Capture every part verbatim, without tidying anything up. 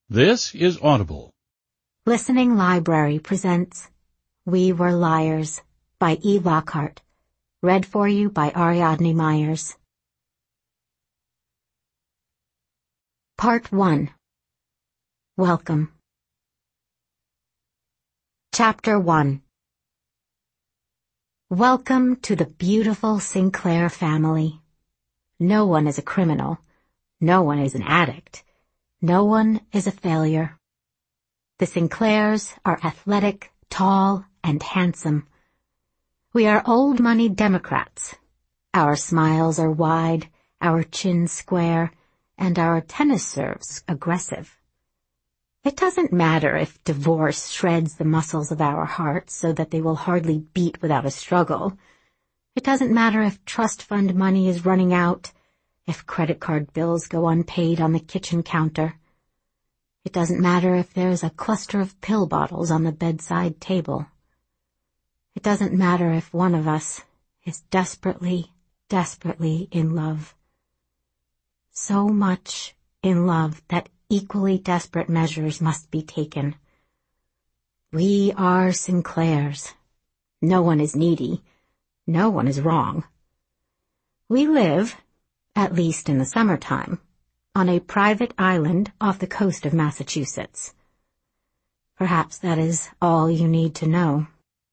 This is Audible. Listening Library presents We Were Liars by E. Lockhart. Read for you by Ariadne Myers. Part one. Welcome. Chapter one. Welcome to the beautiful Sinclair family. No one is a criminal. No one is an addict. No one is a failure. The Sinclairs are athletic, tall, and handsome. We are old-money Democrats. Our smiles are wide, our chins square, and our tennis serves aggressive. It doesn't matter if divorce shreds the muscles of our hearts so that they will hardly beat without a struggle. It doesn't matter if trust fund money is running out, if credit card bills go unpaid on the kitchen counter. It doesn't matter if there's a cluster of pill bottles on the bedside table. It doesn't matter if one of us is desperately, desperately in love. So much in love that equally desperate measures must be taken. We are Sinclairs. No one is needy. No one is wrong. We live, at least in the summertime, on a private island off the coast of Massachusetts. Perhaps that is all you need to know.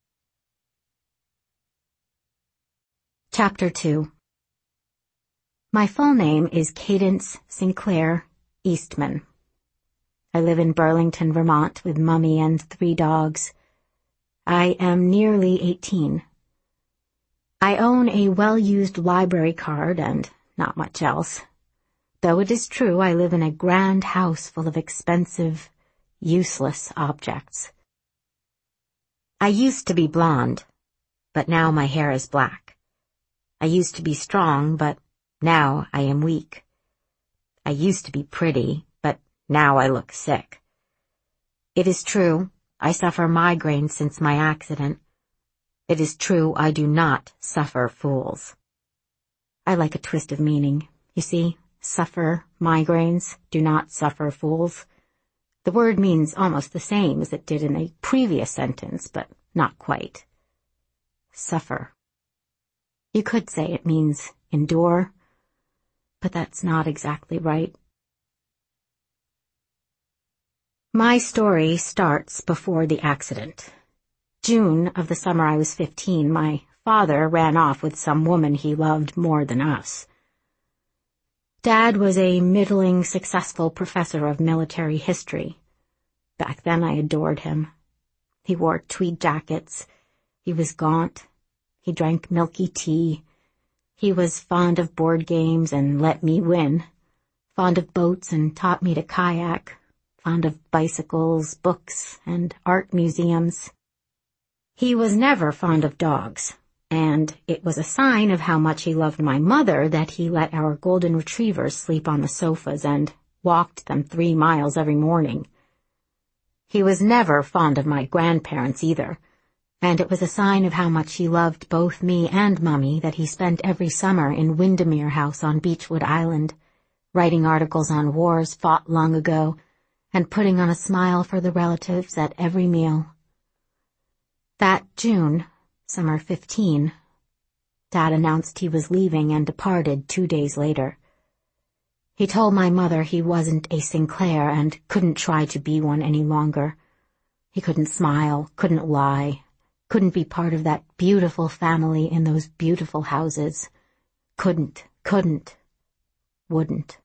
Chapter two. My full name is Cadence Sinclair Eastman. I live in Burlington, Vermont with Mummy and three dogs. I am nearly eighteen. I own a well-used library card and not much else. Though it is true I live in a grand house full of expensive, useless objects. I used to be blonde, but now my hair is black. I used to be strong, but now I am weak. I used to be pretty, but now I look sick. It is true, I suffer migraines since my accident. It is true I do not suffer fools. I like a twist of meaning. You see, suffer migraines, do not suffer fools. The word means almost the same as it did in a previous sentence, but not quite. Suffer. You could say it means endure, but that's not exactly right. My story starts before the accident. June of the summer I was fifteen, my father ran off with some woman he loved more than us. Dad was a middling, successful professor of military history. Back then I adored him. He wore tweed jackets. He was gaunt. He drank milky tea. He was fond of board games and let me win. Fond of boats and taught me to kayak. Fond of bicycles, books, and art museums. He was never fond of dogs. And it was a sign of how much he loved my mother that he let our golden retrievers sleep on the sofas and walked them three miles every morning. He was never fond of my grandparents either, and it was a sign of how much he loved both me and Mummy that he spent every summer in Windermere House on Beechwood Island, writing articles on wars fought long ago and putting on a smile for the relatives at every meal. That June, Summer fifteen, Dad announced he was leaving and departed two days later. He told my mother he wasn't a Sinclair and couldn't try to be one any longer. He couldn't smile, couldn't lie, couldn't be part of that beautiful family in those beautiful houses. Couldn't, couldn't, wouldn't.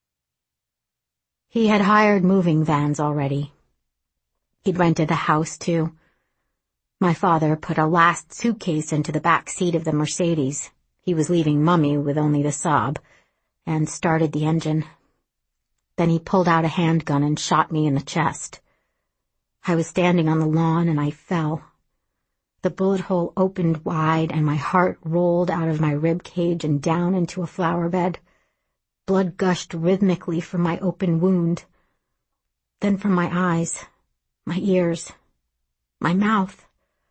He had hired moving vans already. He'd rented a house, too. My father put a last suitcase into the back seat of the Mercedes. He was leaving Mummy with only the Saab, and started the engine. Then he pulled out a handgun and shot me in the chest. I was standing on the lawn and I fell. The bullet hole opened wide and my heart rolled out of my rib cage and down into a flower bed. Blood gushed rhythmically from my open wound. Then from my eyes, my ears, my mouth.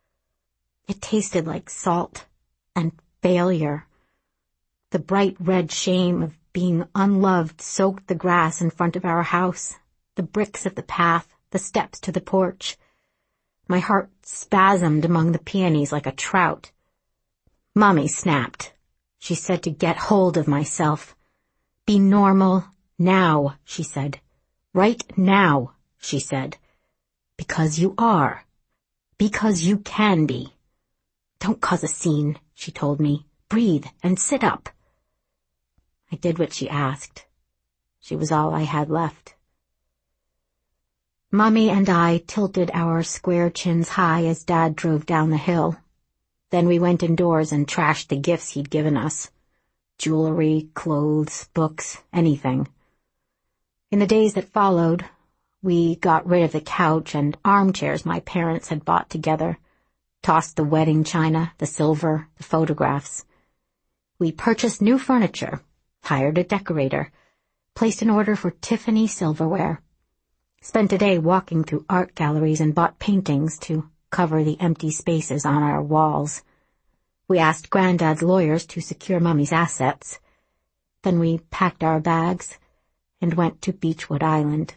It tasted like salt and failure. The bright red shame of being unloved soaked the grass in front of our house, the bricks of the path, the steps to the porch. My heart spasmed among the peonies like a trout. Mommy snapped. She said to get hold of myself. Be normal now, she said. Right now, she said. Because you are. Because you can be. Don't cause a scene, she told me. Breathe and sit up. I did what she asked. She was all I had left. Mummy and I tilted our square chins high as Dad drove down the hill. Then we went indoors and trashed the gifts he'd given us. Jewelry, clothes, books, anything. In the days that followed, we got rid of the couch and armchairs my parents had bought together, tossed the wedding china, the silver, the photographs. We purchased new furniture, hired a decorator, placed an order for Tiffany silverware, spent a day walking through art galleries and bought paintings to cover the empty spaces on our walls. We asked Granddad's lawyers to secure Mummy's assets. Then we packed our bags and went to Beechwood Island.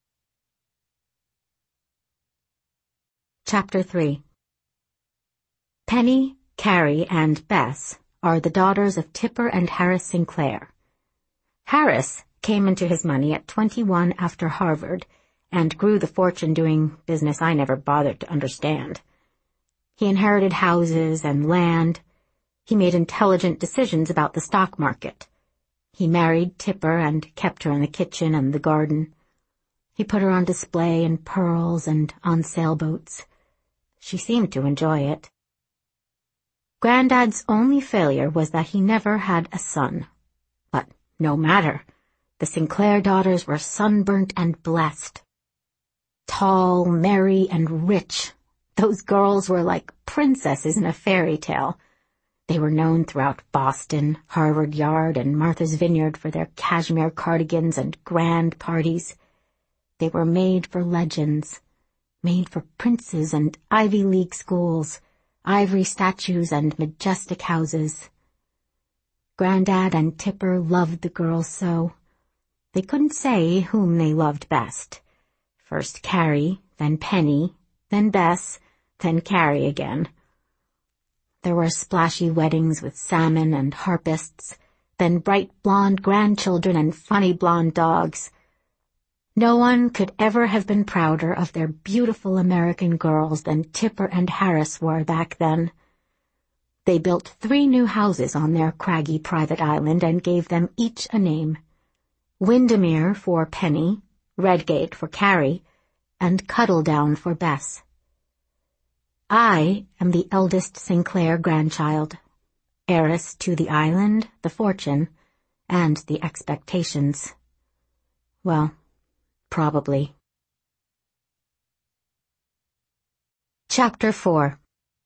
Chapter three. Penny, Carrie, and Bess are the daughters of Tipper and Harris Sinclair. Harris came into his money at twenty-one after Harvard and grew the fortune doing business I never bothered to understand. He inherited houses and land. He made intelligent decisions about the stock market. He married Tipper and kept her in the kitchen and the garden. He put her on display in pearls and on sailboats. She seemed to enjoy it. Granddad's only failure was that he never had a son. But no matter. The Sinclair daughters were sunburnt and blessed. Tall, merry, and rich, those girls were like princesses in a fairy tale. They were known throughout Boston, Harvard Yard, and Martha's Vineyard for their cashmere cardigans and grand parties. They were made for legends, made for princes and Ivy League schools, ivory statues and majestic houses. Granddad and Tipper loved the girls so. They couldn't say whom they loved best. First Carrie, then Penny, then Bess, then Carrie again. There were splashy weddings with salmon and harpists, then bright blonde grandchildren and funny blonde dogs. No one could ever have been prouder of their beautiful American girls than Tipper and Harris were back then. They built three new houses on their craggy private island and gave them each a name. Windermere for Penny, Redgate for Carrie, and Cuddledown for Bess. I am the eldest Sinclair grandchild, heiress to the island, the fortune, and the expectations. Well, probably. Chapter four.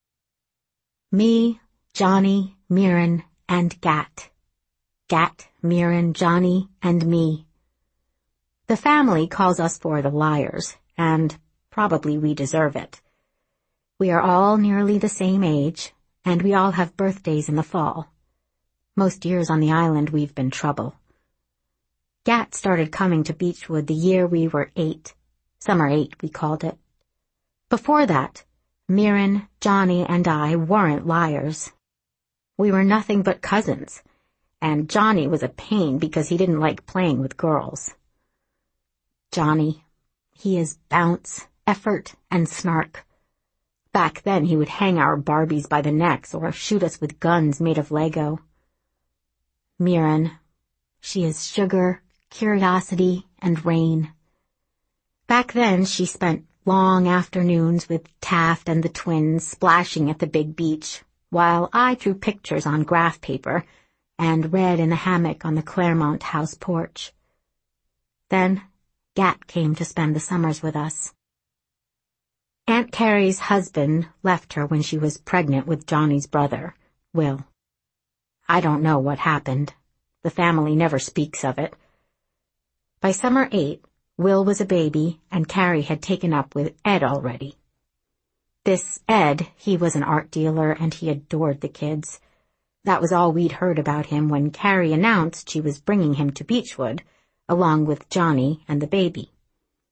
Me, Johnny, Mirren, and Gat. Gat, Mirren, Johnny, and me. The family calls us for the liars, and probably we deserve it. We are all nearly the same age, and we all have birthdays in the fall. Most years on the island we've been trouble. Gat started coming to Beechwood the year we were eight. Summer eight, we called it. Before that, Mirren, Johnny, and I weren't liars. We were nothing but cousins, and Johnny was a pain because he didn't like playing with girls. Johnny, he is bounce, effort, and snark. Back then he would hang our Barbies by the necks or shoot us with guns made of Lego. Mirren, she is sugar, curiosity, and rain. Back then she spent long afternoons with Taft and the twins splashing at the big beach, while I drew pictures on graph paper and read in the hammock on the Claremont house porch. Then Gat came to spend the summers with us. Aunt Carrie's husband left her when she was pregnant with Johnny's brother, Will. I don't know what happened. The family never speaks of it. By summer eight, Will was a baby, and Carrie had taken up with Ed already. This Ed, he was an art dealer, and he adored the kids. That was all we'd heard about him when Carrie announced she was bringing him to Beechwood, along with Johnny and the baby.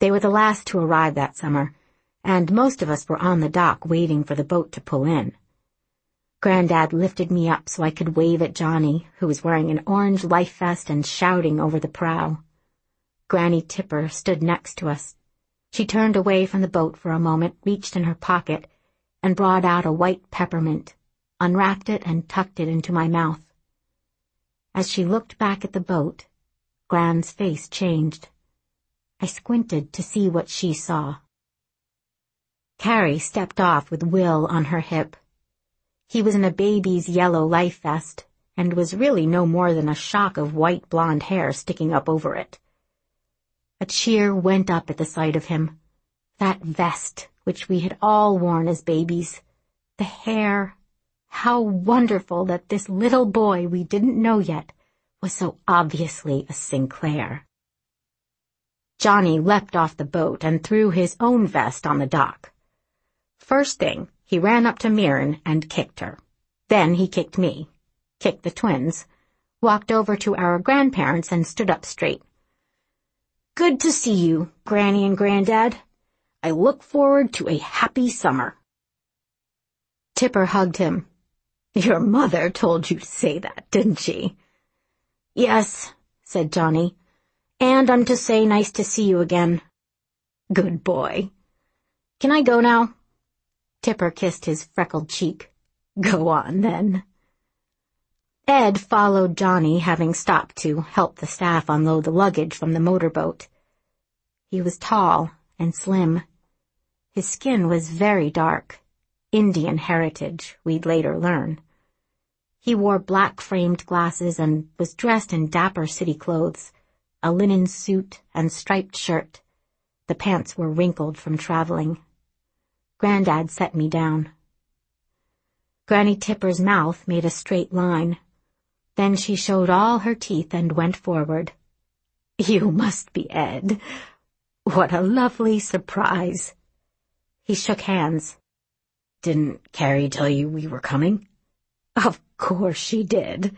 They were the last to arrive that summer, and most of us were on the dock waiting for the boat to pull in. Granddad lifted me up so I could wave at Johnny, who was wearing an orange life vest and shouting over the prow. Granny Tipper stood next to us. She turned away from the boat for a moment, reached in her pocket, and brought out a white peppermint, unwrapped it and tucked it into my mouth. As she looked back at the boat, Gran's face changed. I squinted to see what she saw. Carrie stepped off with Will on her hip. He was in a baby's yellow life vest, and was really no more than a shock of white blonde hair sticking up over it. A cheer went up at the sight of him. That vest, which we had all worn as babies. The hair. How wonderful that this little boy we didn't know yet was so obviously a Sinclair. Johnny leapt off the boat and threw his own vest on the dock. First thing, he ran up to Mirren and kicked her. Then he kicked me, kicked the twins, walked over to our grandparents and stood up straight. Good to see you, Granny and Granddad. I look forward to a happy summer. Tipper hugged him. Your mother told you to say that, didn't she? Yes, said Johnny. And I'm to say nice to see you again. Good boy. Can I go now? Tipper kissed his freckled cheek. Go on, then. Ed followed Johnny, having stopped to help the staff unload the luggage from the motorboat. He was tall and slim. His skin was very dark, Indian heritage, we'd later learn. He wore black-framed glasses and was dressed in dapper city clothes, a linen suit and striped shirt. The pants were wrinkled from traveling. Granddad set me down. Granny Tipper's mouth made a straight line. Then she showed all her teeth and went forward. You must be Ed. What a lovely surprise. He shook hands. Didn't Carrie tell you we were coming? Of course she did.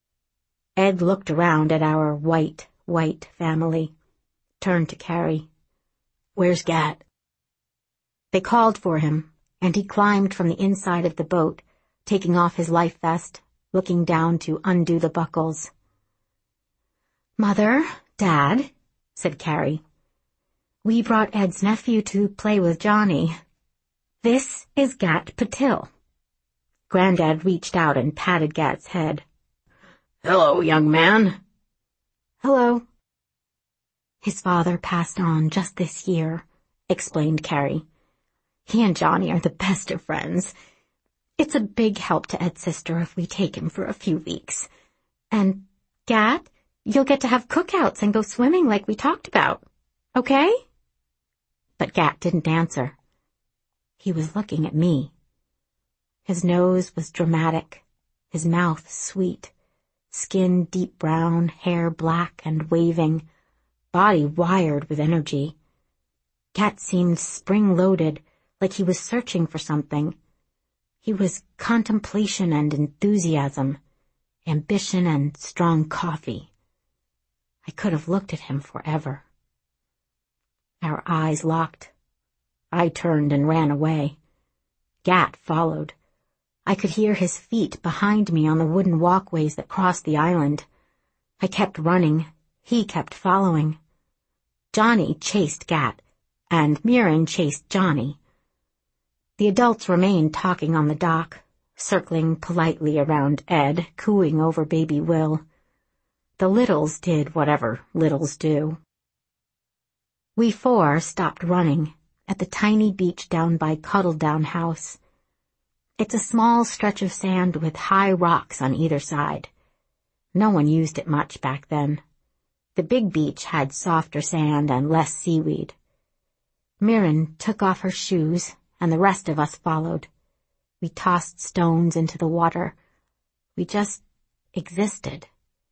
Ed looked around at our white, white family, turned to Carrie. Where's Gat? They called for him, and he climbed from the inside of the boat, taking off his life vest, looking down to undo the buckles. Mother, Dad, said Carrie. We brought Ed's nephew to play with Johnny. This is Gat Patil. Granddad reached out and patted Gat's head. Hello, young man. Hello. His father passed on just this year, explained Carrie. He and Johnny are the best of friends. It's a big help to Ed's sister if we take him for a few weeks. And, Gat, you'll get to have cookouts and go swimming like we talked about. Okay? But Gat didn't answer. He was looking at me. His nose was dramatic, his mouth sweet, skin deep brown, hair black and waving, body wired with energy. Gat seemed spring-loaded, like he was searching for something. He was contemplation and enthusiasm, ambition and strong coffee. I could have looked at him forever. Our eyes locked. I turned and ran away. Gat followed. I could hear his feet behind me on the wooden walkways that crossed the island. I kept running. He kept following. Johnny chased Gat, and Mirren chased Johnny. The adults remained talking on the dock, circling politely around Ed, cooing over baby Will. The littles did whatever littles do. We four stopped running at the tiny beach down by Cuddledown House. It's a small stretch of sand with high rocks on either side. No one used it much back then. The big beach had softer sand and less seaweed. Mirren took off her shoes, and the rest of us followed. We tossed stones into the water. We just existed.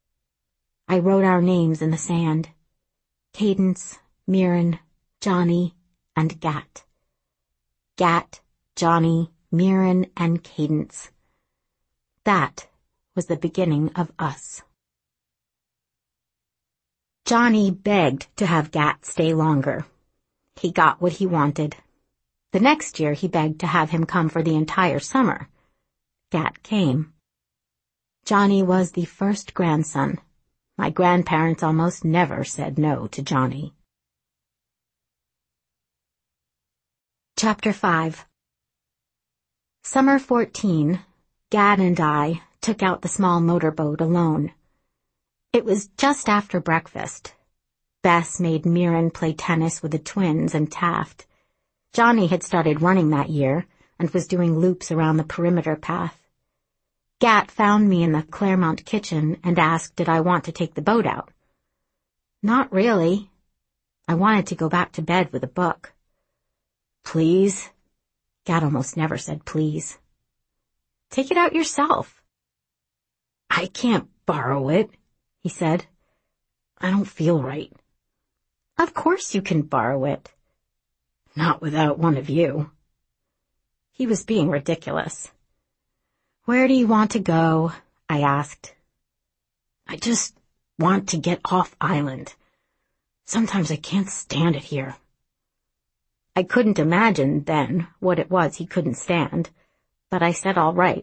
I wrote our names in the sand. Cadence, Mirren, Johnny, and Gat. Gat, Johnny, Mirren, and Cadence. That was the beginning of us. Johnny begged to have Gat stay longer. He got what he wanted. The next year he begged to have him come for the entire summer. Gat came. Johnny was the first grandson. My grandparents almost never said no to Johnny. Chapter five. Summer fourteen, Gat and I took out the small motorboat alone. It was just after breakfast. Bess made Mirren play tennis with the twins and Taft. Johnny had started running that year and was doing loops around the perimeter path. Gat found me in the Claremont kitchen and asked did I want to take the boat out. Not really. I wanted to go back to bed with a book. Please? Gat almost never said please. Take it out yourself. I can't borrow it, he said. I don't feel right. Of course you can borrow it. Not without one of you. He was being ridiculous. Where do you want to go? I asked. I just want to get off island. Sometimes I can't stand it here. I couldn't imagine then what it was he couldn't stand, but I said all right.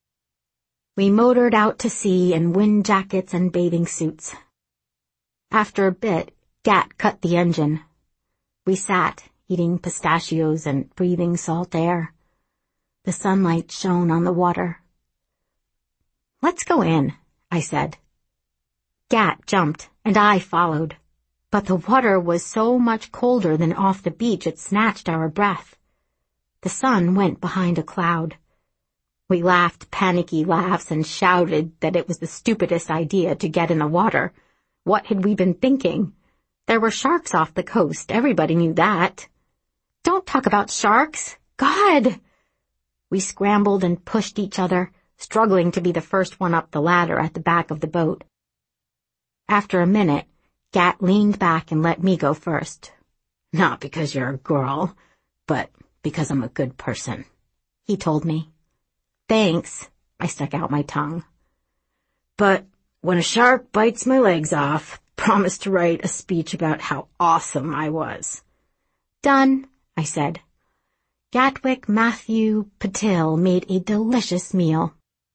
We motored out to sea in wind jackets and bathing suits. After a bit, Gat cut the engine. We sat, eating pistachios and breathing salt air. The sunlight shone on the water. Let's go in, I said. Gat jumped, and I followed. But the water was so much colder than off the beach it snatched our breath. The sun went behind a cloud. We laughed panicky laughs and shouted that it was the stupidest idea to get in the water. What had we been thinking? There were sharks off the coast. Everybody knew that. Don't talk about sharks. God! We scrambled and pushed each other, struggling to be the first one up the ladder at the back of the boat. After a minute, Gat leaned back and let me go first. Not because you're a girl, but because I'm a good person, he told me. Thanks, I stuck out my tongue. But when a shark bites my legs off, promise to write a speech about how awesome I was. Done, I said. Gatwick Matthew Patil made a delicious meal.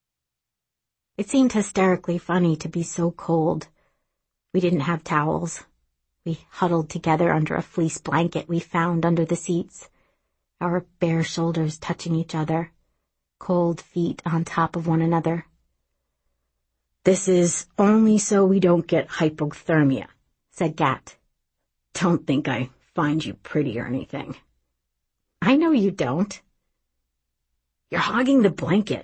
It seemed hysterically funny to be so cold. We didn't have towels. We huddled together under a fleece blanket we found under the seats, our bare shoulders touching each other, cold feet on top of one another. This is only so we don't get hypothermia, said Gat. Don't think I find you pretty or anything. I know you don't. You're hogging the blanket.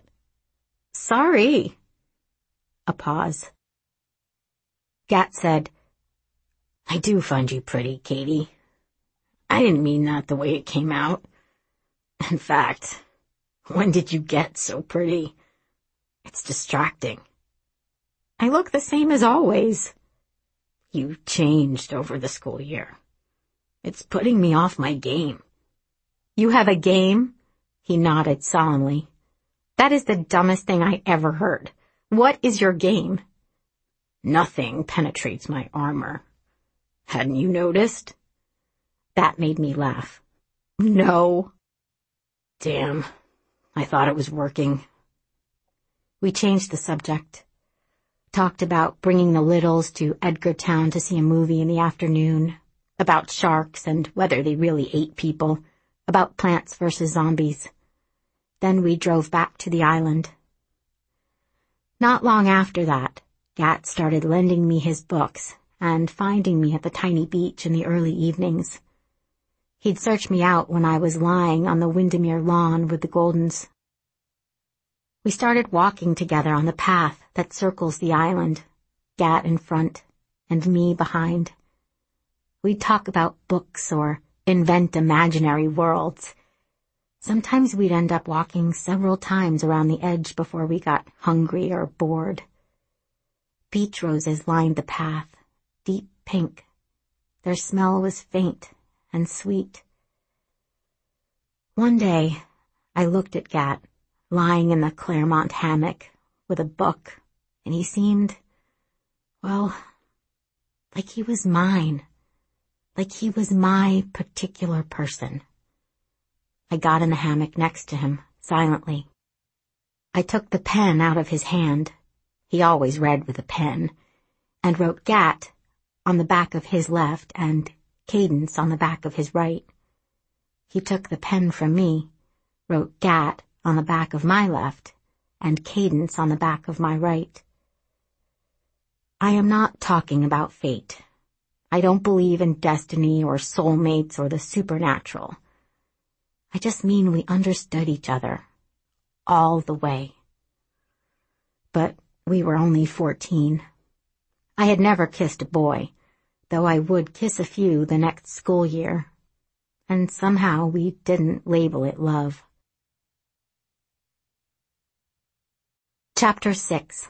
Sorry. A pause. Gat said, I do find you pretty, Katie. I didn't mean that the way it came out. In fact, when did you get so pretty? It's distracting. I look the same as always. You changed over the school year. It's putting me off my game. You have a game? He nodded solemnly. That is the dumbest thing I ever heard. What is your game? Nothing penetrates my armor. Hadn't you noticed? That made me laugh. No. Damn, I thought it was working. We changed the subject. Talked about bringing the Littles to Edgartown to see a movie in the afternoon, about sharks and whether they really ate people, about Plants versus Zombies. Then we drove back to the island. Not long after that, Gat started lending me his books and finding me at the tiny beach in the early evenings. He'd search me out when I was lying on the Windermere lawn with the Goldens. We started walking together on the path that circles the island, Gat in front and me behind. We'd talk about books or invent imaginary worlds. Sometimes we'd end up walking several times around the edge before we got hungry or bored. Beach roses lined the path, deep pink. Their smell was faint and sweet. One day, I looked at Gat, lying in the Claremont hammock with a book, and he seemed, well, like he was mine. like he was my particular person. I got in the hammock next to him, silently. I took the pen out of his hand, he always read with a pen, and wrote Gat on the back of his left and Cadence on the back of his right. He took the pen from me, wrote Gat on the back of my left, and Cadence on the back of my right. I am not talking about fate. I don't believe in destiny or soulmates or the supernatural. I just mean we understood each other, all the way. But we were only fourteen. I had never kissed a boy, though I would kiss a few the next school year, and somehow we didn't label it love. Chapter six.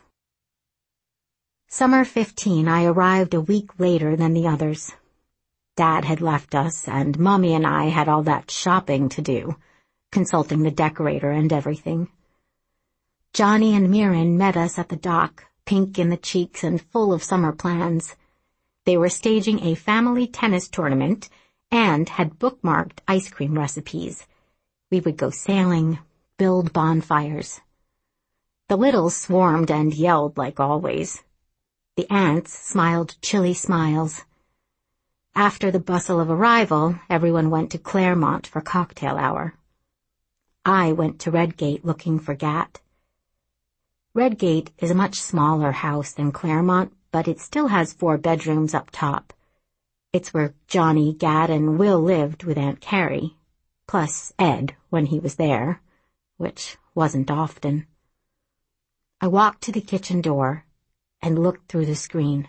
Summer fifteen, I arrived a week later than the others. Dad had left us, and Mommy and I had all that shopping to do, consulting the decorator and everything. Johnny and Mirren met us at the dock, pink in the cheeks and full of summer plans. They were staging a family tennis tournament and had bookmarked ice cream recipes. We would go sailing, build bonfires. The littles swarmed and yelled like always. The aunts smiled chilly smiles. After the bustle of arrival, everyone went to Claremont for cocktail hour. I went to Redgate looking for Gat. Redgate is a much smaller house than Claremont, but it still has four bedrooms up top. It's where Johnny, Gat, and Will lived with Aunt Carrie, plus Ed when he was there, which wasn't often. I walked to the kitchen door and looked through the screen.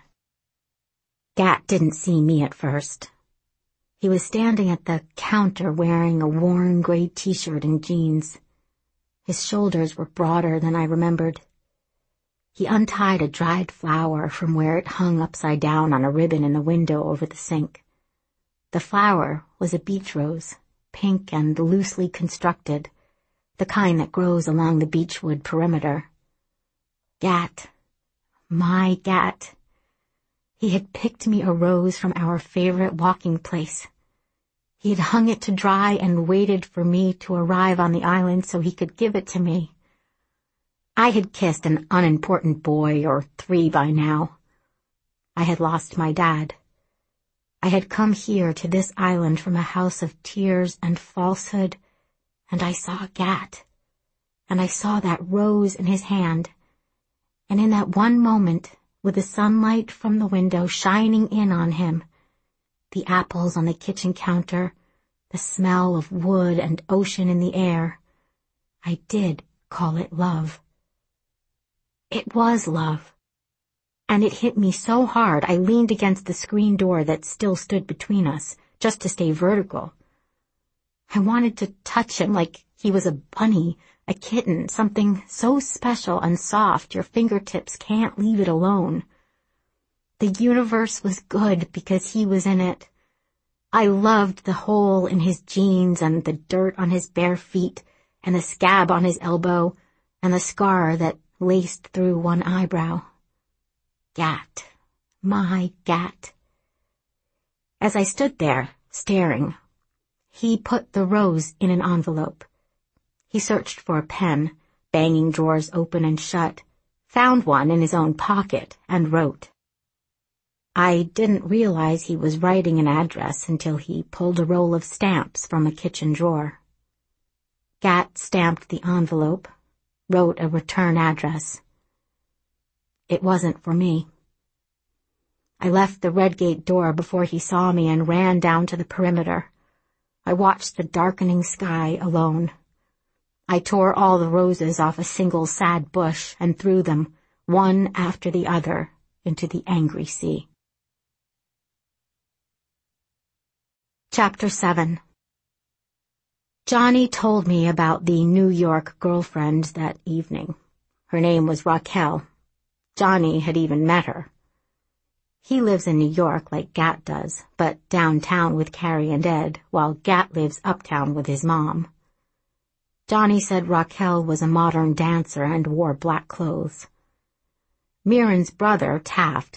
Gat didn't see me at first. He was standing at the counter wearing a worn gray t-shirt and jeans. His shoulders were broader than I remembered. He untied a dried flower from where it hung upside down on a ribbon in the window over the sink. The flower was a beach rose, pink and loosely constructed, the kind that grows along the beechwood perimeter. Gat. My Gat. He had picked me a rose from our favorite walking place. He had hung it to dry and waited for me to arrive on the island so he could give it to me. I had kissed an unimportant boy or three by now. I had lost my dad. I had come here to this island from a house of tears and falsehood, and I saw Gat, and I saw that rose in his hand, and in that one moment, with the sunlight from the window shining in on him, the apples on the kitchen counter, the smell of wood and ocean in the air, I did call it love. It was love. And it hit me so hard I leaned against the screen door that still stood between us, just to stay vertical. I wanted to touch him like he was a bunny, a kitten, something so special and soft your fingertips can't leave it alone. The universe was good because he was in it. I loved the hole in his jeans and the dirt on his bare feet and the scab on his elbow and the scar that laced through one eyebrow. Gat. My Gat. As I stood there, staring, he put the rose in an envelope. He searched for a pen, banging drawers open and shut, found one in his own pocket, and wrote. I didn't realize he was writing an address until he pulled a roll of stamps from a kitchen drawer. Gat stamped the envelope, wrote a return address. It wasn't for me. I left the Redgate door before he saw me and ran down to the perimeter. I watched the darkening sky alone. I tore all the roses off a single sad bush and threw them, one after the other, into the angry sea. Chapter seven. Johnny told me about the New York girlfriend that evening. Her name was Raquel. Johnny had even met her. He lives in New York like Gat does, but downtown with Carrie and Ed, while Gat lives uptown with his mom. Johnny said Raquel was a modern dancer and wore black clothes. Mirren's brother, Taft,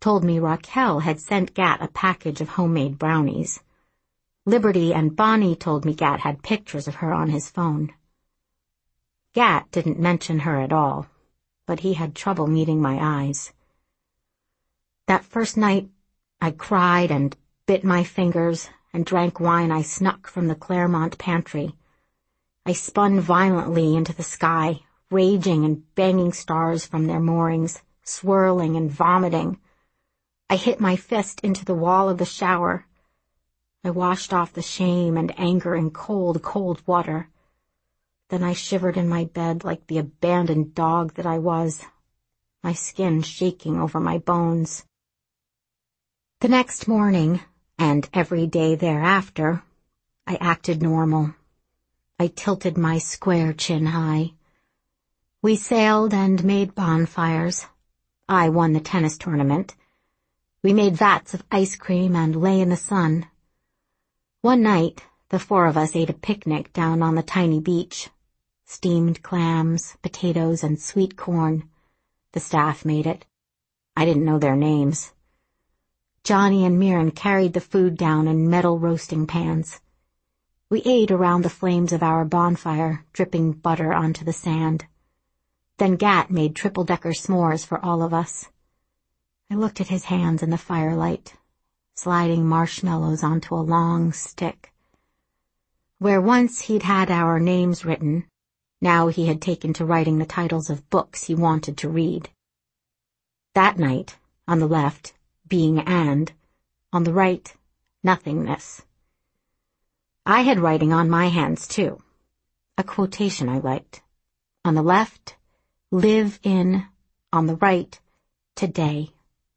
told me Raquel had sent Gat a package of homemade brownies. Liberty and Bonnie told me Gat had pictures of her on his phone. Gat didn't mention her at all, but he had trouble meeting my eyes. That first night, I cried and bit my fingers and drank wine I snuck from the Claremont pantry. I spun violently into the sky, raging and banging stars from their moorings, swirling and vomiting. I hit my fist into the wall of the shower. I washed off the shame and anger in cold, cold water. Then I shivered in my bed like the abandoned dog that I was, my skin shaking over my bones. The next morning, and every day thereafter, I acted normal. I tilted my square chin high. We sailed and made bonfires. I won the tennis tournament. We made vats of ice cream and lay in the sun. One night, the four of us ate a picnic down on the tiny beach. Steamed clams, potatoes, and sweet corn. The staff made it. I didn't know their names. Johnny and Mirren carried the food down in metal roasting pans. We ate around the flames of our bonfire, dripping butter onto the sand. Then Gat made triple-decker s'mores for all of us. I looked at his hands in the firelight, sliding marshmallows onto a long stick. Where once he'd had our names written, now he had taken to writing the titles of books he wanted to read. That night, on the left, being and, on the right, nothingness. I had writing on my hands, too. A quotation I liked. On the left, live in, on the right, today.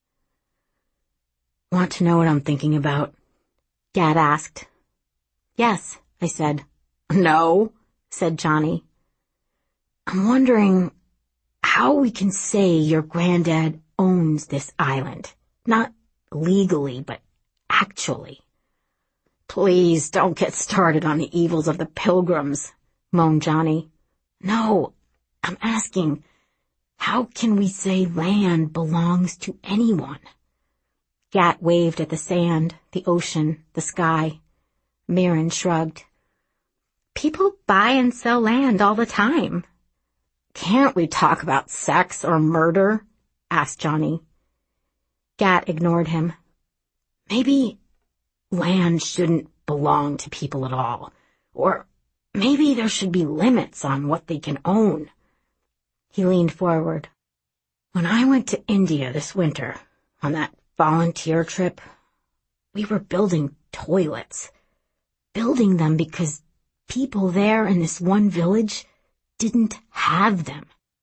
Want to know what I'm thinking about? Gat asked. Yes, I said. No, said Johnny. I'm wondering how we can say your granddad owns this island. Not legally, but actually. Please don't get started on the evils of the Pilgrims, moaned Johnny. No, I'm asking, how can we say land belongs to anyone? Gat waved at the sand, the ocean, the sky. Mirren shrugged. People buy and sell land all the time. Can't we talk about sex or murder? Asked Johnny. Gat ignored him. Maybe land shouldn't belong to people at all. Or maybe there should be limits on what they can own. He leaned forward. When I went to India this winter, on that volunteer trip, we were building toilets. Building them because people there in this one village didn't have them.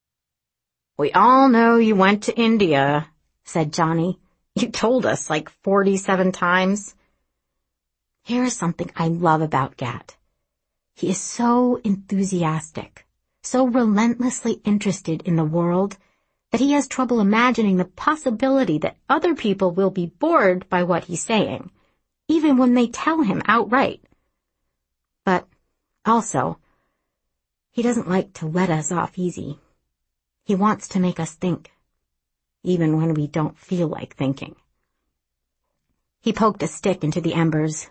We all know you went to India, said Johnny. You told us like forty-seven times. Here's something I love about Gat. He is so enthusiastic, so relentlessly interested in the world, that he has trouble imagining the possibility that other people will be bored by what he's saying, even when they tell him outright. But also, he doesn't like to let us off easy. He wants to make us think, even when we don't feel like thinking. He poked a stick into the embers.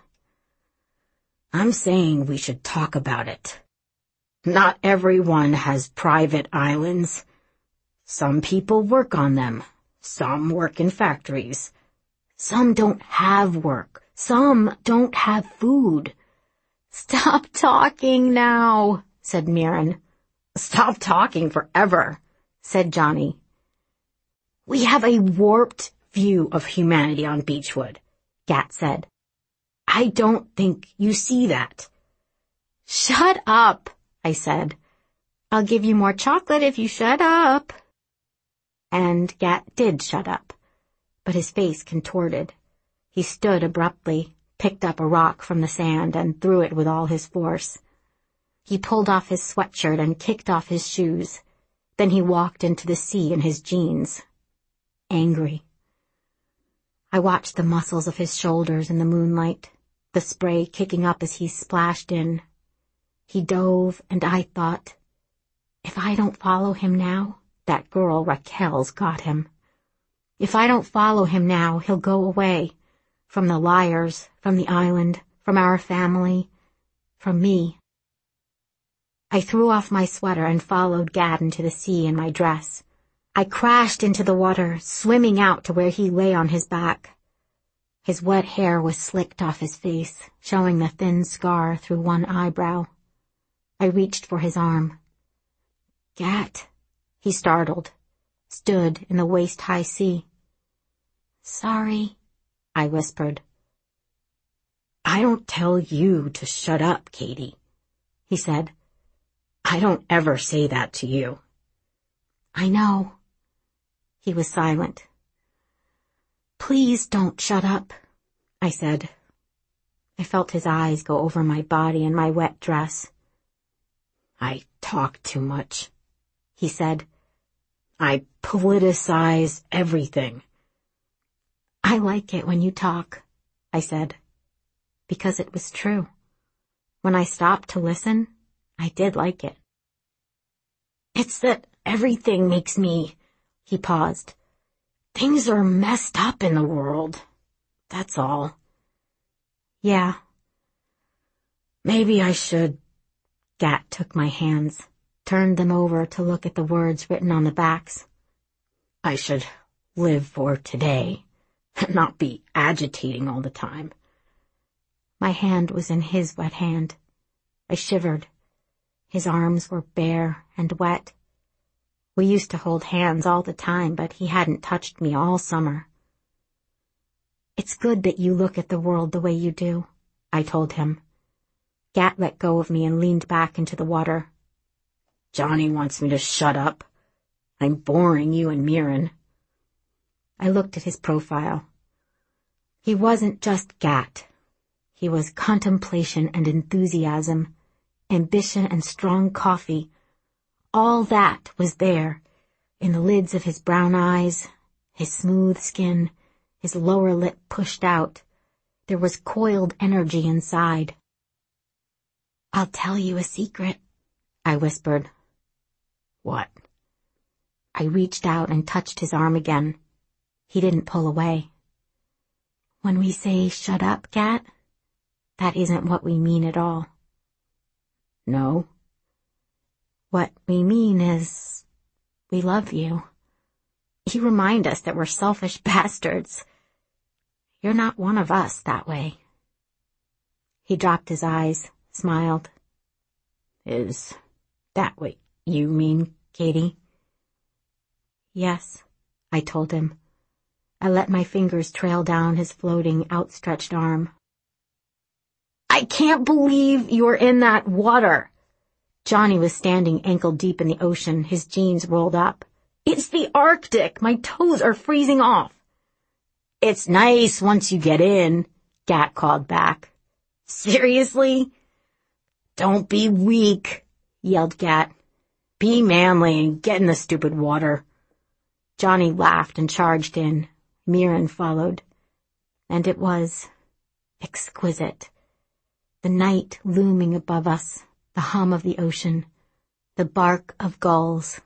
I'm saying we should talk about it. Not everyone has private islands. Some people work on them. Some work in factories. Some don't have work. Some don't have food. Stop talking now, said Mirren. Stop talking forever, said Johnny. We have a warped view of humanity on Beechwood, Gat said. I don't think you see that. Shut up, I said. I'll give you more chocolate if you shut up. And Gat did shut up, but his face contorted. He stood abruptly, picked up a rock from the sand and threw it with all his force. He pulled off his sweatshirt and kicked off his shoes. Then he walked into the sea in his jeans. Angry. I watched the muscles of his shoulders in the moonlight, the spray kicking up as he splashed in. He dove, and I thought, if I don't follow him now, that girl Raquel's got him. If I don't follow him now, he'll go away. From the liars, from the island, from our family, from me. I threw off my sweater and followed Gad into the sea in my dress. I crashed into the water, swimming out to where he lay on his back. His wet hair was slicked off his face, showing the thin scar through one eyebrow. I reached for his arm. Gat, he startled, stood in the waist-high sea. Sorry, I whispered. I don't tell you to shut up, Katie, he said. I don't ever say that to you. I know. He was silent. Please don't shut up, I said. I felt his eyes go over my body and my wet dress. I talk too much, he said. I politicize everything. I like it when you talk, I said, because it was true. When I stopped to listen, I did like it. It's that everything makes me... He paused. Things are messed up in the world. That's all. Yeah. Maybe I should... Gat took my hands, turned them over to look at the words written on the backs. I should live for today, and not be agitating all the time. My hand was in his wet hand. I shivered. His arms were bare and wet. We used to hold hands all the time, but he hadn't touched me all summer. It's good that you look at the world the way you do, I told him. Gat let go of me and leaned back into the water. Johnny wants me to shut up. I'm boring you and Mirren. I looked at his profile. He wasn't just Gat. He was contemplation and enthusiasm, ambition and strong coffee. All that was there, in the lids of his brown eyes, his smooth skin, his lower lip pushed out. There was coiled energy inside. I'll tell you a secret, I whispered. What? I reached out and touched his arm again. He didn't pull away. When we say shut up, Gat, that isn't what we mean at all. No? What we mean is, we love you. You remind us that we're selfish bastards. You're not one of us that way. He dropped his eyes, smiled. Is that what you mean, Katie? Yes, I told him. I let my fingers trail down his floating, outstretched arm. I can't believe you're in that water. Johnny was standing ankle-deep in the ocean, his jeans rolled up. It's the Arctic. My toes are freezing off. It's nice once you get in, Gat called back. Seriously? Don't be weak, yelled Gat. Be manly and get in the stupid water. Johnny laughed and charged in. Mirren followed. And it was exquisite. The night looming above us, the hum of the ocean, the bark of gulls.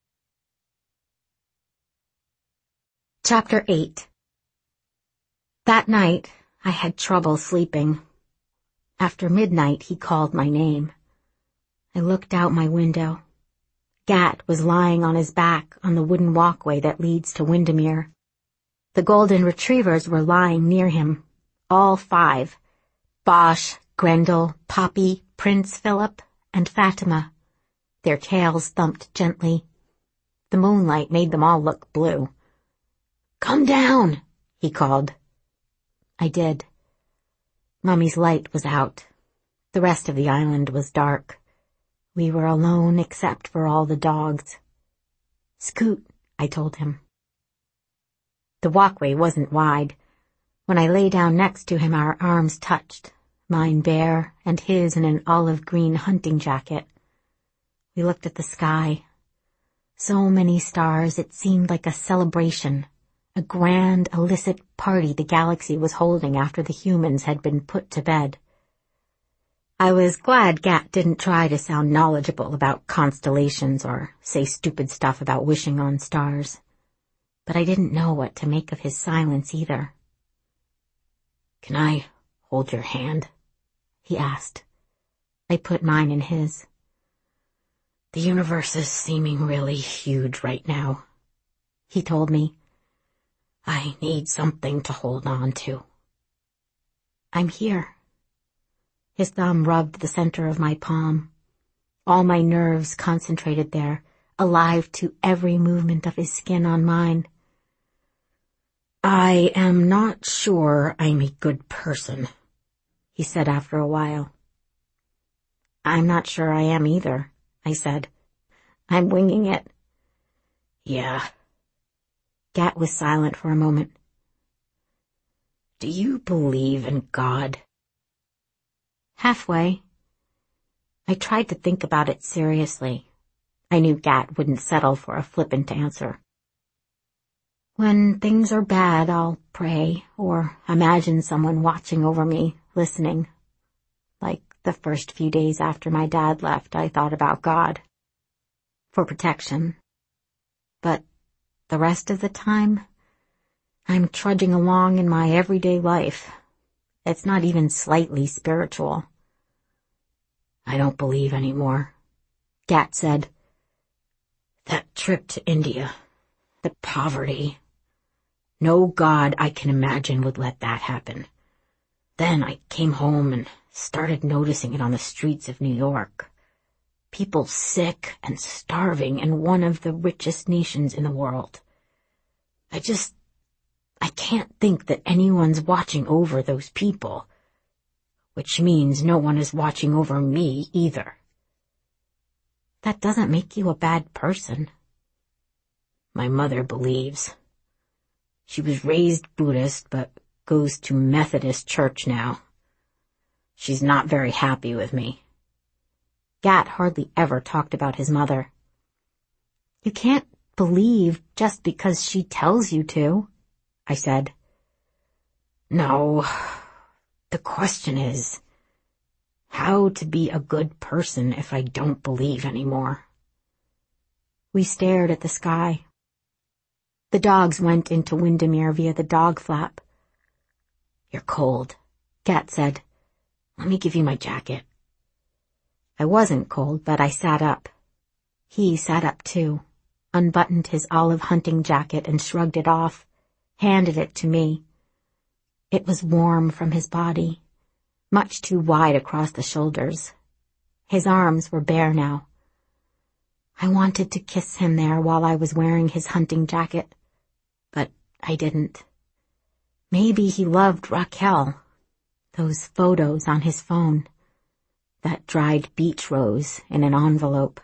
Chapter eight. That night, I had trouble sleeping. After midnight, he called my name. I looked out my window. Gat was lying on his back on the wooden walkway that leads to Windermere. The golden retrievers were lying near him, all five. Bosch, Grendel, Poppy, Prince Philip, and Fatima. Their tails thumped gently. The moonlight made them all look blue. Come down, he called. I did. Mummy's light was out. The rest of the island was dark. We were alone except for all the dogs. Scoot, I told him. The walkway wasn't wide. When I lay down next to him, our arms touched, mine bare and his in an olive-green hunting jacket. We looked at the sky. So many stars it seemed like a celebration, a grand, illicit party the galaxy was holding after the humans had been put to bed. I was glad Gat didn't try to sound knowledgeable about constellations or say stupid stuff about wishing on stars. but I didn't know what to make of his silence either. "Can I hold your hand?" he asked. I put mine in his. "The universe is seeming really huge right now," he told me. "I need something to hold on to." "I'm here." His thumb rubbed the center of my palm. All my nerves concentrated there, alive to every movement of his skin on mine. "I am not sure I'm a good person," he said after a while. "I'm not sure I am either," I said. "I'm winging it." "Yeah." Gat was silent for a moment. "Do you believe in God?" Halfway. I tried to think about it seriously. I knew Gat wouldn't settle for a flippant answer. When things are bad, I'll pray or imagine someone watching over me, listening. Like the first few days after my dad left, I thought about God. For protection. But the rest of the time, I'm trudging along in my everyday life. It's not even slightly spiritual. "I don't believe anymore," Gat said. "That trip to India, the poverty. No God I can imagine would let that happen. Then I came home and started noticing it on the streets of New York. People sick and starving in one of the richest nations in the world. I just, I can't think that anyone's watching over those people, which means no one is watching over me either." "That doesn't make you a bad person." "My mother believes. She was raised Buddhist, but goes to Methodist church now. She's not very happy with me." Gat hardly ever talked about his mother. "You can't believe just because she tells you to," I said. "No. The question is, how to be a good person if I don't believe anymore." We stared at the sky. The dogs went into Windermere via the dog flap. "You're cold," Gat said. "Let me give you my jacket." I wasn't cold, but I sat up. He sat up too, unbuttoned his olive hunting jacket and shrugged it off, handed it to me. It was warm from his body, much too wide across the shoulders. His arms were bare now. I wanted to kiss him there while I was wearing his hunting jacket, but I didn't. Maybe he loved Raquel, those photos on his phone, that dried beach rose in an envelope.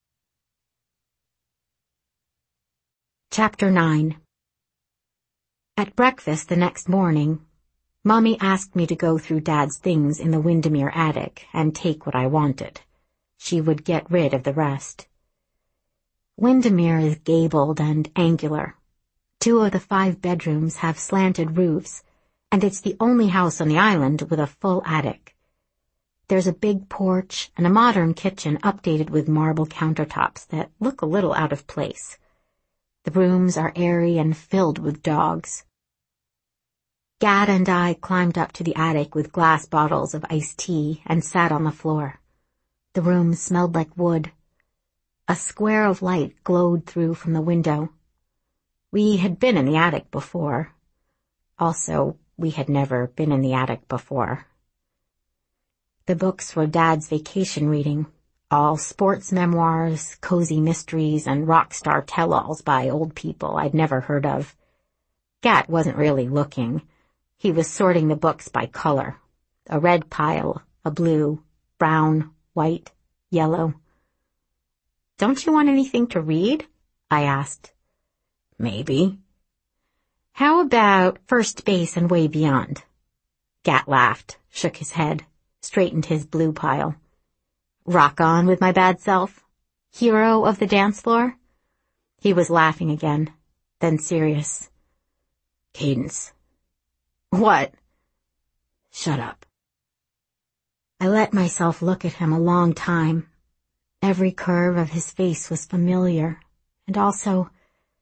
Chapter nine. At breakfast the next morning, Mommy asked me to go through Dad's things in the Windermere attic and take what I wanted. She would get rid of the rest. Windermere is gabled and angular. Two of the five bedrooms have slanted roofs, and it's the only house on the island with a full attic. There's a big porch and a modern kitchen updated with marble countertops that look a little out of place. The rooms are airy and filled with dogs. Gat and I climbed up to the attic with glass bottles of iced tea and sat on the floor. The room smelled like wood. A square of light glowed through from the window. We had been in the attic before. Also, we had never been in the attic before. The books were Dad's vacation reading, all sports memoirs, cozy mysteries, and rock star tell-alls by old people I'd never heard of. Gat wasn't really looking. He was sorting the books by color. A red pile, a blue, brown, white, yellow. "Don't you want anything to read?" I asked. "Maybe." "How about First Base and Way Beyond?" Gat laughed, shook his head, straightened his blue pile. "Rock On with My Bad Self? Hero of the Dance Floor?" He was laughing again, then serious. "Cadence." "What?" "Shut up." I let myself look at him a long time. Every curve of his face was familiar, and also,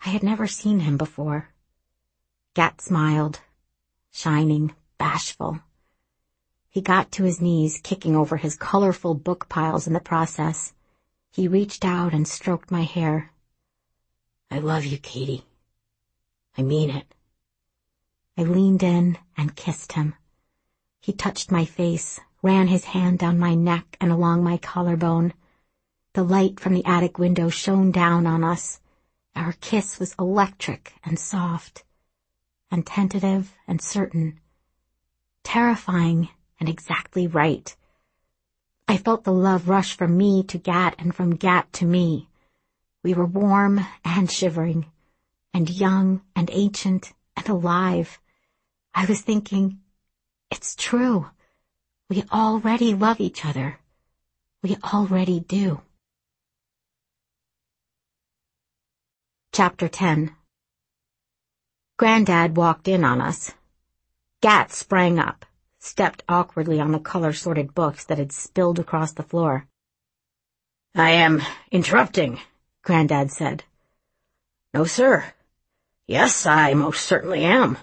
I had never seen him before. Gat smiled, shining, bashful. He got to his knees, kicking over his colorful book piles in the process. He reached out and stroked my hair. "I love you, Katie. I mean it." I leaned in and kissed him. He touched my face, ran his hand down my neck and along my collarbone. The light from the attic window shone down on us. Our kiss was electric and soft, and tentative and certain, terrifying and exactly right. I felt the love rush from me to Gat and from Gat to me. We were warm and shivering, and young and ancient and alive. I was thinking, it's true. We already love each other. We already do. Chapter ten. Granddad walked in on us. Gat sprang up, stepped awkwardly on the color-sorted books that had spilled across the floor. "I am interrupting," Granddad said. "No, sir. Yes, I most certainly am."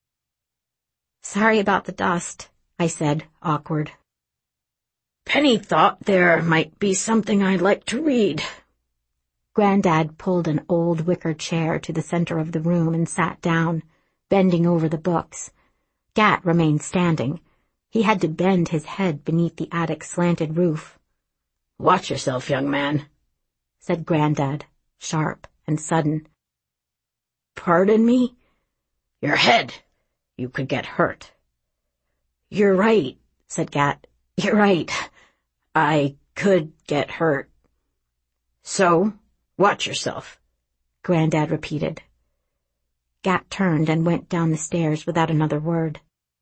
"Sorry about the dust," I said, awkward. "Penny thought there might be something I'd like to read." Granddad pulled an old wicker chair to the center of the room and sat down, bending over the books. Gat remained standing. He had to bend his head beneath the attic's slanted roof. "Watch yourself, young man," said Granddad, sharp and sudden. "Pardon me?" "Your head. You could get hurt." "You're right," said Gat. "You're right. I could get hurt." "So, watch yourself," Granddad repeated. Gat turned and went down the stairs without another word.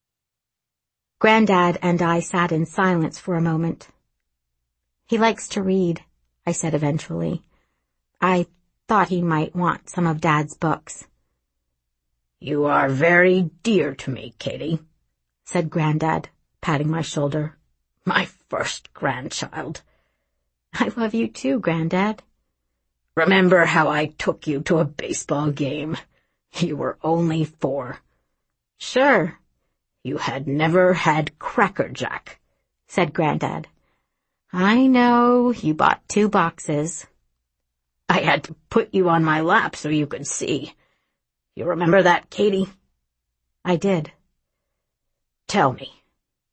Granddad and I sat in silence for a moment. "He likes to read," I said eventually. I thought he might want some of Dad's books. "You are very dear to me, Katie," said Granddad, patting my shoulder. "My first grandchild." "I love you too, Granddad." "Remember how I took you to a baseball game? You were only four." "Sure." "You had never had Cracker Jack," said Granddad. "I know, you bought two boxes." "I had to put you on my lap so you could see. You remember that, Katie?" I did. "Tell me."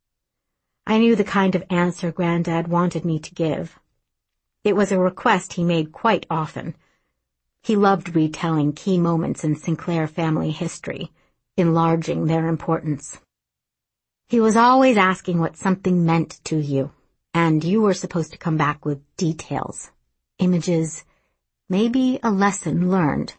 I knew the kind of answer Granddad wanted me to give. It was a request he made quite often. He loved retelling key moments in Sinclair family history, enlarging their importance. He was always asking what something meant to you, and you were supposed to come back with details, images, maybe a lesson learned.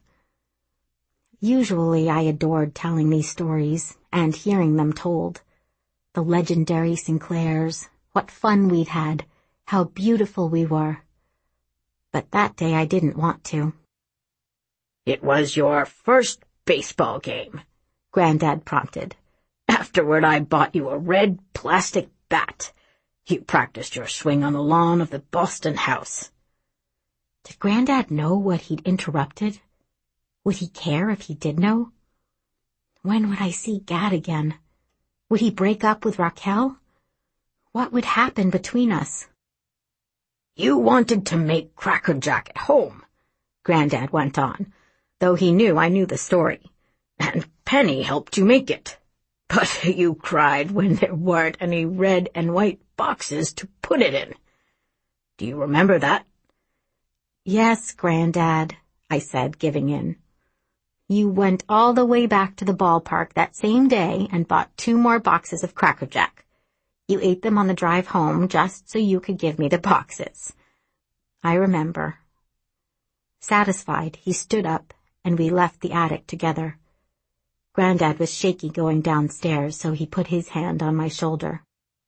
Usually I adored telling these stories and hearing them told. The legendary Sinclairs, what fun we'd had, how beautiful we were. But that day I didn't want to. "It was your first baseball game," Granddad prompted. "Afterward I bought you a red plastic bat. You practiced your swing on the lawn of the Boston house." Did Granddad know what he'd interrupted? Would he care if he did know? When would I see Gat again? Would he break up with Raquel? What would happen between us? "You wanted to make Cracker Jack at home," Granddad went on, though he knew I knew the story, "and Penny helped you make it. But you cried when there weren't any red and white boxes to put it in. Do you remember that?" "Yes, Granddad," I said, giving in. "You went all the way back to the ballpark that same day and bought two more boxes of Cracker Jack. You ate them on the drive home just so you could give me the boxes." I remember. Satisfied, he stood up, and we left the attic together. Granddad was shaky going downstairs, so he put his hand on my shoulder.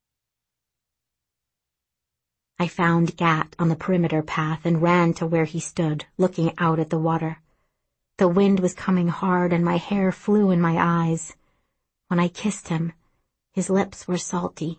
I found Gat on the perimeter path and ran to where he stood, looking out at the water. The wind was coming hard and my hair flew in my eyes. When I kissed him, his lips were salty.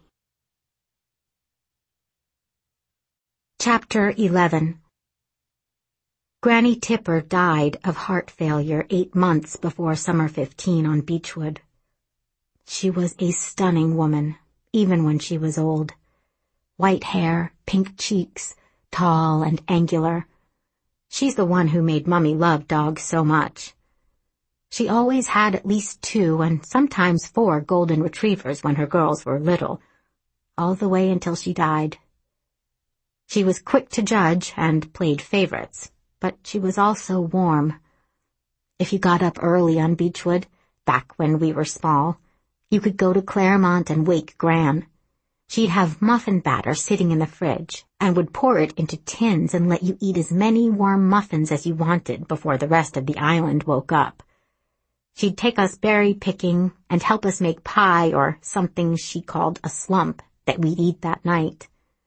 Chapter eleven. Granny Tipper died of heart failure eight months before summer fifteen on Beechwood. She was a stunning woman, even when she was old. White hair, pink cheeks, tall and angular. She's the one who made Mummy love dogs so much. She always had at least two and sometimes four golden retrievers when her girls were little, all the way until she died. She was quick to judge and played favorites, but she was also warm. If you got up early on Beechwood, back when we were small, you could go to Claremont and wake Gran. She'd have muffin batter sitting in the fridge and would pour it into tins and let you eat as many warm muffins as you wanted before the rest of the island woke up. She'd take us berry picking and help us make pie or something she called a slump that we'd eat that night.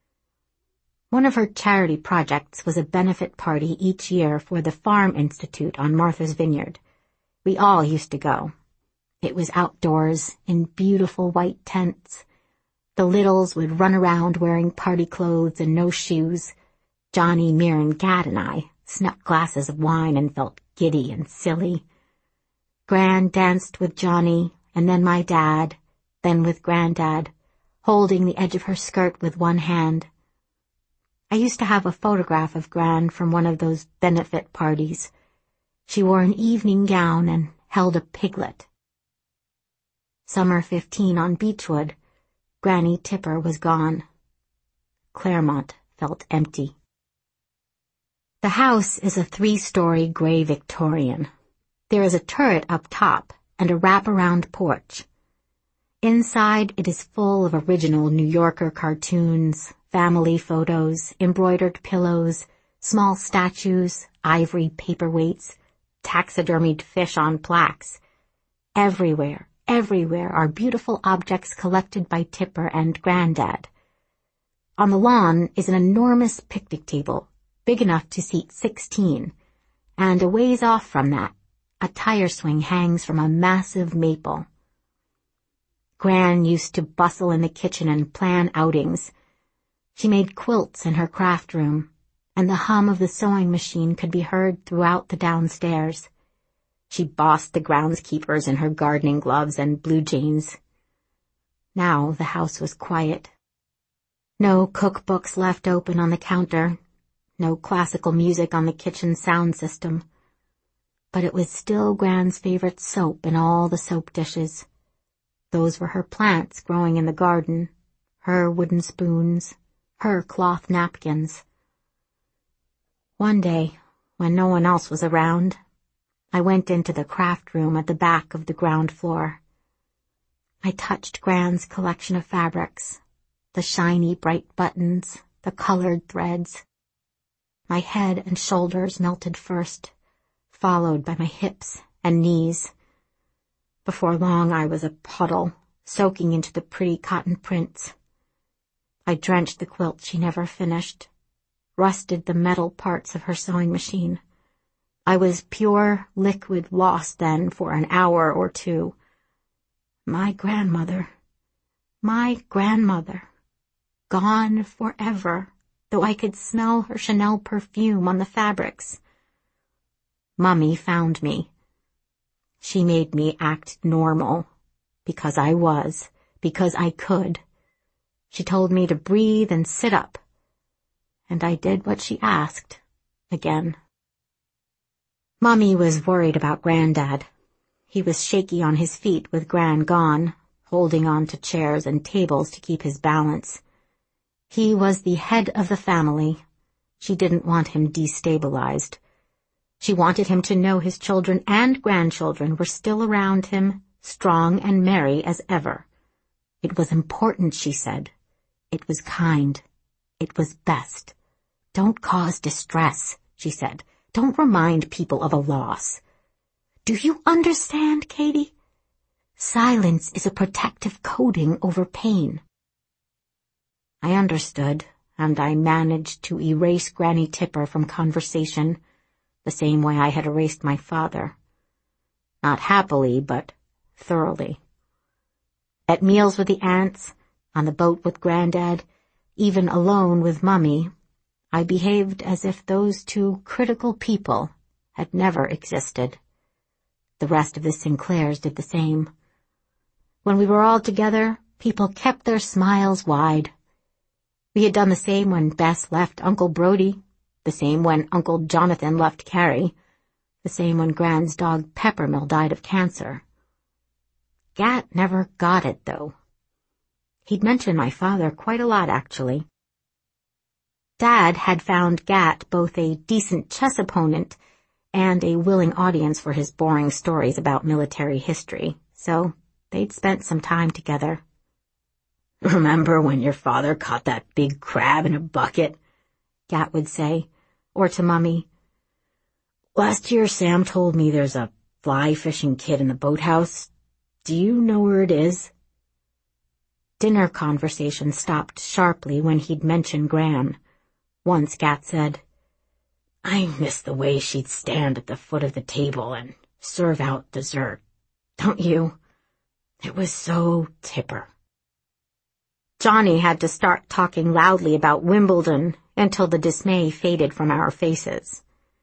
One of her charity projects was a benefit party each year for the Farm Institute on Martha's Vineyard. We all used to go. It was outdoors in beautiful white tents. The littles would run around wearing party clothes and no shoes. Johnny, Mir, and Gad and I snuck glasses of wine and felt giddy and silly. Gran danced with Johnny, and then my dad, then with Granddad, holding the edge of her skirt with one hand. I used to have a photograph of Gran from one of those benefit parties. She wore an evening gown and held a piglet. Summer fifteen on Beechwood, Granny Tipper was gone. Claremont felt empty. The house is a three-story gray Victorian. There is a turret up top and a wraparound porch. Inside, it is full of original New Yorker cartoons, family photos, embroidered pillows, small statues, ivory paperweights, taxidermied fish on plaques. Everywhere, everywhere are beautiful objects collected by Tipper and Granddad. On the lawn is an enormous picnic table, big enough to seat sixteen, and a ways off from that, a tire swing hangs from a massive maple. Gran used to bustle in the kitchen and plan outings. She made quilts in her craft room, and the hum of the sewing machine could be heard throughout the downstairs. She bossed the groundskeepers in her gardening gloves and blue jeans. Now the house was quiet. No cookbooks left open on the counter, no classical music on the kitchen sound system. But it was still Gran's favorite soap in all the soap dishes. Those were her plants growing in the garden, her wooden spoons, her cloth napkins. One day, when no one else was around, I went into the craft room at the back of the ground floor. I touched Gran's collection of fabrics, the shiny bright buttons, the colored threads. My head and shoulders melted first, followed by my hips and knees. Before long I was a puddle, soaking into the pretty cotton prints. I drenched the quilt she never finished, rusted the metal parts of her sewing machine. I was pure liquid lost then for an hour or two. My grandmother, my grandmother, gone forever, though I could smell her Chanel perfume on the fabrics. Mummy found me. She made me act normal, because I was, because I could. She told me to breathe and sit up, and I did what she asked, again. Mummy was worried about Granddad. He was shaky on his feet with Gran gone, holding on to chairs and tables to keep his balance. He was the head of the family. She didn't want him destabilized. She wanted him to know his children and grandchildren were still around him, strong and merry as ever. It was important, she said. It was kind. It was best. Don't cause distress, she said. Don't remind people of a loss. Do you understand, Katie? Silence is a protective coating over pain. I understood, and I managed to erase Granny Tipper from conversation, the same way I had erased my father. Not happily, but thoroughly. At meals with the aunts, on the boat with Granddad, even alone with Mummy, I behaved as if those two critical people had never existed. The rest of the Sinclairs did the same. When we were all together, people kept their smiles wide. We had done the same when Bess left Uncle Brody, the same when Uncle Jonathan left Carrie, the same when Gran's dog Peppermill died of cancer. Gat never got it, though. He'd mentioned my father quite a lot, actually. Dad had found Gat both a decent chess opponent and a willing audience for his boring stories about military history, so they'd spent some time together. "Remember when your father caught that big crab in a bucket?" Gat would say, or to Mummy, "Last year Sam told me there's a fly-fishing kid in the boathouse. Do you know where it is?" Dinner conversation stopped sharply when he'd mentioned Gran. Once Gat said, "I miss the way she'd stand at the foot of the table and serve out dessert. Don't you? It was so Tipper." Johnny had to start talking loudly about Wimbledon until the dismay faded from our faces.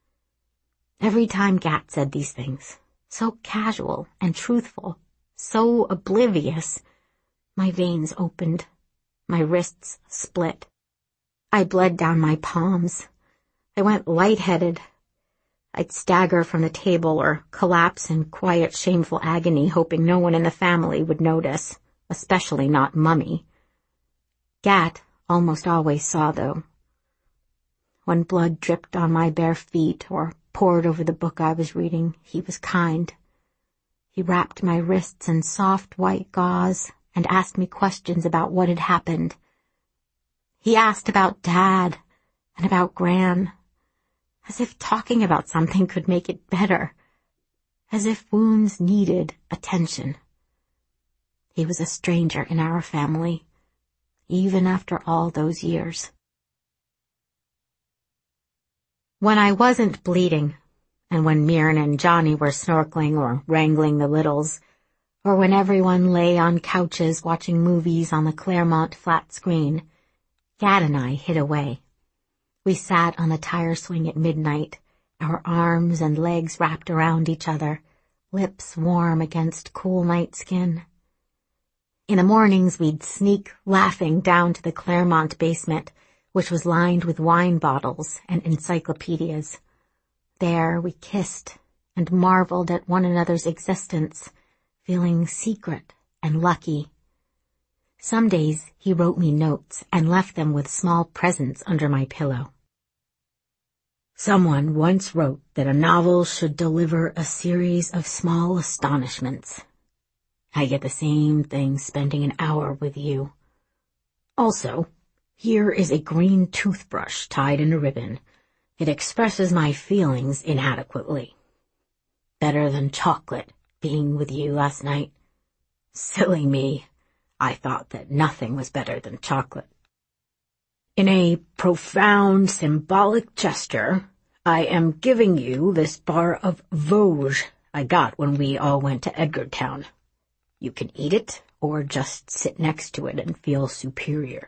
Every time Gat said these things, so casual and truthful, so oblivious, my veins opened, my wrists split. I bled down my palms. I went lightheaded. I'd stagger from the table or collapse in quiet, shameful agony, hoping no one in the family would notice, especially not Mummy. Gat almost always saw, though. When blood dripped on my bare feet or poured over the book I was reading, he was kind. He wrapped my wrists in soft white gauze and asked me questions about what had happened. He asked about Dad and about Gran, as if talking about something could make it better, as if wounds needed attention. He was a stranger in our family, even after all those years. When I wasn't bleeding, and when Mirren and Johnny were snorkeling or wrangling the littles, or when everyone lay on couches watching movies on the Claremont flat screen, Gat and I hid away. We sat on the tire swing at midnight, our arms and legs wrapped around each other, lips warm against cool night skin. In the mornings we'd sneak laughing down to the Claremont basement, which was lined with wine bottles and encyclopedias. There we kissed and marveled at one another's existence, feeling secret and lucky. Some days he wrote me notes and left them with small presents under my pillow. "Someone once wrote that a novel should deliver a series of small astonishments. I get the same thing spending an hour with you. Also, here is a green toothbrush tied in a ribbon. It expresses my feelings inadequately. Better than chocolate being with you last night. Silly me. I thought that nothing was better than chocolate. In a profound symbolic gesture, I am giving you this bar of Vosges I got when we all went to Edgartown. You can eat it or just sit next to it and feel superior."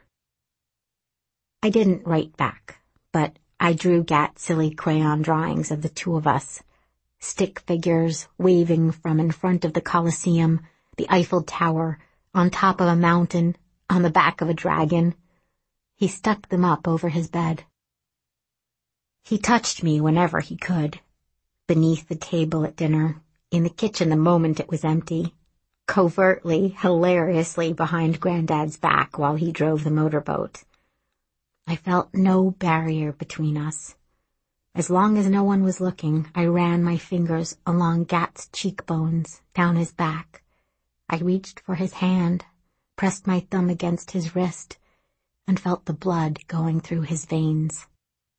I didn't write back, but I drew Gat silly crayon drawings of the two of us, stick figures waving from in front of the Colosseum, the Eiffel Tower, on top of a mountain, on the back of a dragon. He stuck them up over his bed. He touched me whenever he could, beneath the table at dinner, in the kitchen the moment it was empty, covertly, hilariously behind Granddad's back while he drove the motorboat. I felt no barrier between us. As long as no one was looking, I ran my fingers along Gat's cheekbones, down his back. I reached for his hand, pressed my thumb against his wrist, and felt the blood going through his veins.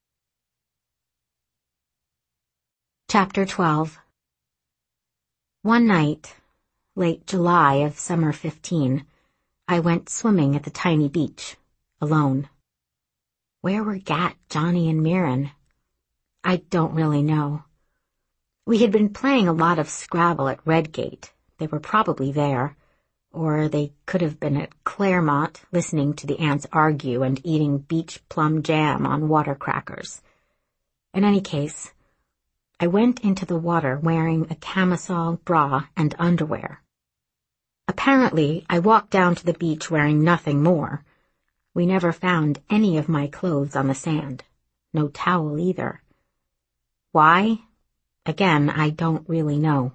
Chapter twelve. One night, late July of summer fifteen, I went swimming at the tiny beach, alone. Where were Gat, Johnny, and Mirren? I don't really know. We had been playing a lot of Scrabble at Redgate. They were probably there. Or they could have been at Claremont, listening to the aunts argue and eating beach plum jam on water crackers. In any case, I went into the water wearing a camisole, bra, and underwear. Apparently, I walked down to the beach wearing nothing more. We never found any of my clothes on the sand. No towel either. Why? Again, I don't really know.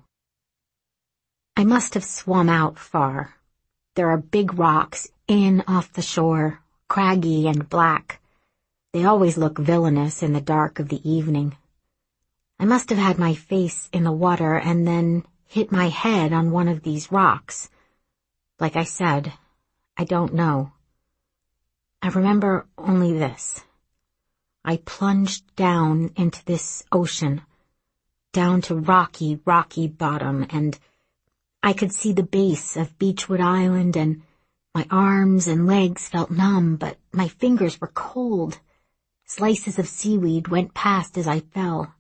I must have swum out far. There are big rocks in off the shore, craggy and black. They always look villainous in the dark of the evening. I must have had my face in the water and then hit my head on one of these rocks. Like I said, I don't know. I remember only this. I plunged down into this ocean, down to rocky, rocky bottom, and I could see the base of Beechwood Island, and my arms and legs felt numb, but my fingers were cold. Slices of seaweed went past as I fell.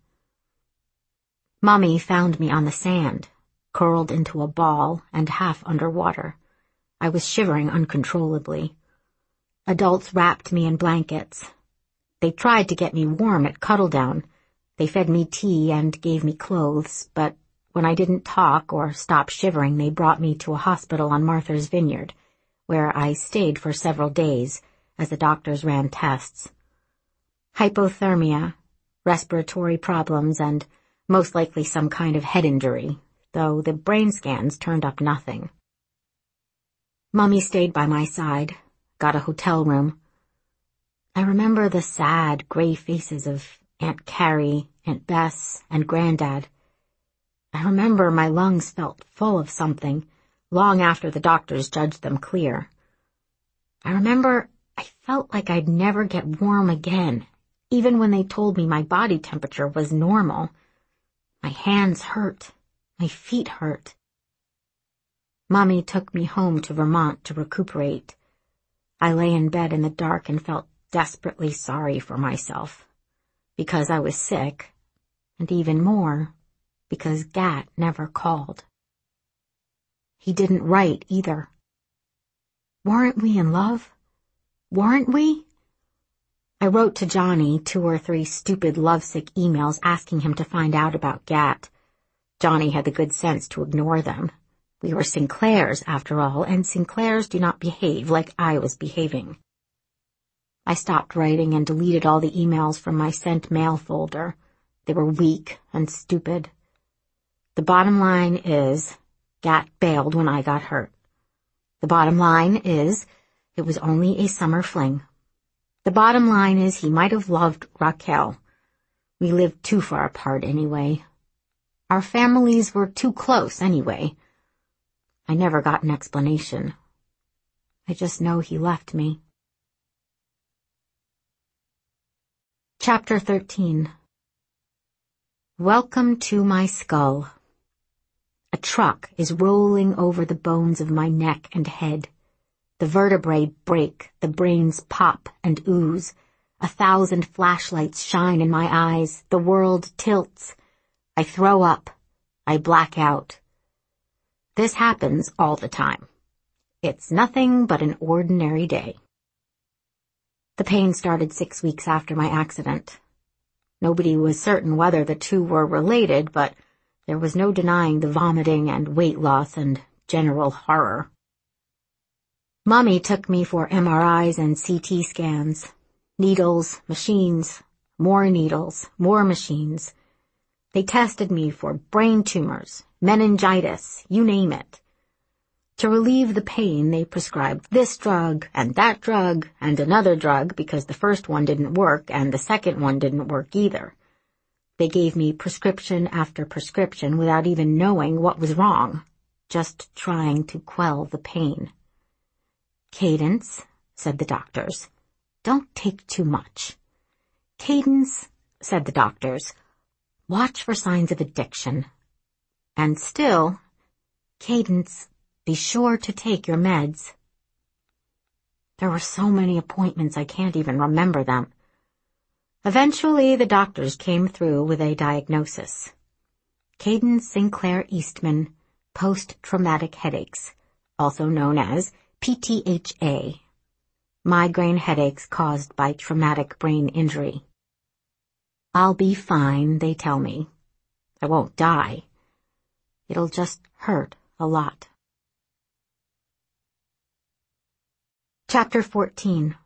Mommy found me on the sand, curled into a ball and half underwater. I was shivering uncontrollably. Adults wrapped me in blankets. They tried to get me warm at Cuddle Down. They fed me tea and gave me clothes, but when I didn't talk or stop shivering, they brought me to a hospital on Martha's Vineyard, where I stayed for several days as the doctors ran tests. Hypothermia, respiratory problems, and most likely some kind of head injury, though the brain scans turned up nothing. Mummy stayed by my side, got a hotel room. I remember the sad, gray faces of Aunt Carrie, Aunt Bess, and Granddad. I remember my lungs felt full of something long after the doctors judged them clear. I remember I felt like I'd never get warm again, even when they told me my body temperature was normal. My hands hurt. My feet hurt. Mommy took me home to Vermont to recuperate. I lay in bed in the dark and felt desperately sorry for myself, because I was sick, and even more, because Gat never called. He didn't write either. Weren't we in love? Weren't we? I wrote to Johnny two or three stupid lovesick emails asking him to find out about Gat. Johnny had the good sense to ignore them. We were Sinclairs, after all, and Sinclairs do not behave like I was behaving. I stopped writing and deleted all the emails from my sent mail folder. They were weak and stupid. The bottom line is, Gat bailed when I got hurt. The bottom line is, it was only a summer fling. The bottom line is he might have loved Raquel. We lived too far apart anyway. Our families were too close anyway. I never got an explanation. I just know he left me. Chapter thirteen. Welcome to my skull. A truck is rolling over the bones of my neck and head. The vertebrae break, the brains pop and ooze. A thousand flashlights shine in my eyes. The world tilts. I throw up. I black out. This happens all the time. It's nothing but an ordinary day. The pain started six weeks after my accident. Nobody was certain whether the two were related, but there was no denying the vomiting and weight loss and general horror. Mommy took me for M R Is and C T scans. Needles, machines, more needles, more machines. They tested me for brain tumors, meningitis, you name it. To relieve the pain, they prescribed this drug and that drug and another drug because the first one didn't work and the second one didn't work either. They gave me prescription after prescription without even knowing what was wrong, just trying to quell the pain. Cadence, said the doctors. Don't take too much. Cadence, said the doctors. Watch for signs of addiction. And still, Cadence, be sure to take your meds. There were so many appointments I can't even remember them. Eventually, the doctors came through with a diagnosis. Cadence Sinclair Eastman, post-traumatic headaches, also known as P T H A, migraine headaches caused by traumatic brain injury. I'll be fine, they tell me. I won't die. It'll just hurt a lot. Chapter fourteen.